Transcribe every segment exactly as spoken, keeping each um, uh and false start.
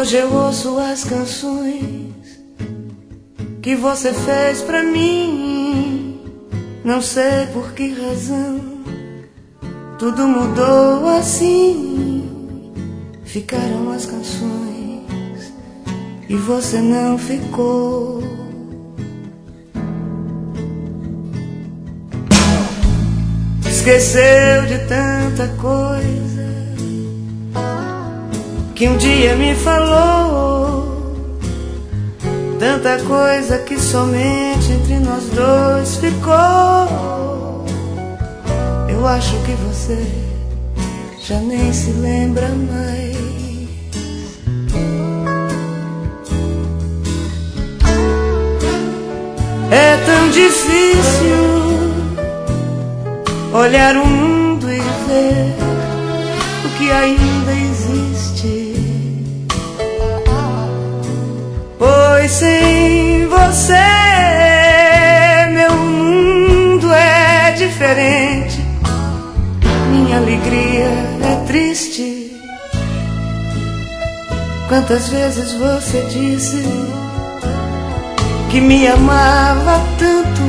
Hoje eu ouço as canções que você fez pra mim. Não sei por que razão tudo mudou assim. Ficaram as canções e você não ficou. Esqueceu de tanta coisa que um dia me falou, tanta coisa que somente entre nós dois ficou. Eu acho que você já nem se lembra mais. É tão difícil olhar o mundo e ver o que ainda existe, pois sem você meu mundo é diferente. Minha alegria é triste. Quantas vezes você disse que me amava tanto,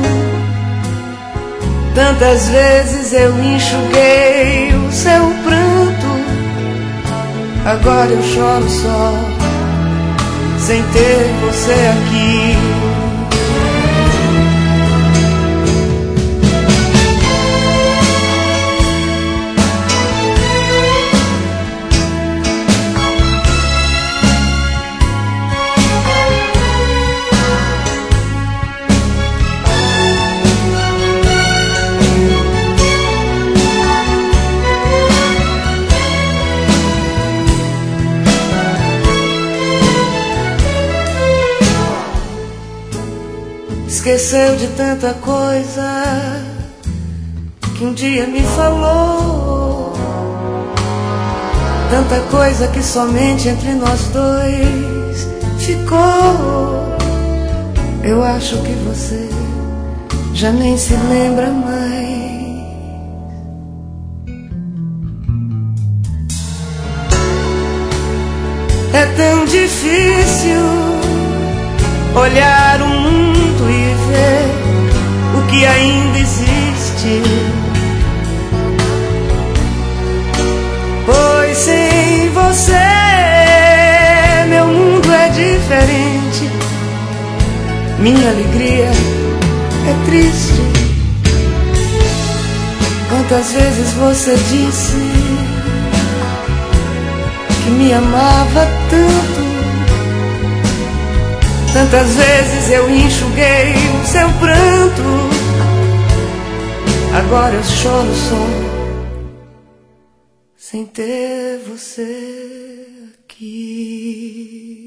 tantas vezes eu enxuguei o seu pranto. Agora eu choro só, sem ter você aqui. Esqueceu de tanta coisa que um dia me falou, tanta coisa que somente entre nós dois ficou. Eu acho que você já nem se lembra mais. É tão difícil olhar o mundo e ver o que ainda existe, pois sem você meu mundo é diferente. Minha alegria é triste. Quantas vezes você disse que me amava tanto, tantas vezes eu enxuguei o seu pranto. Agora eu choro só, sem ter você aqui.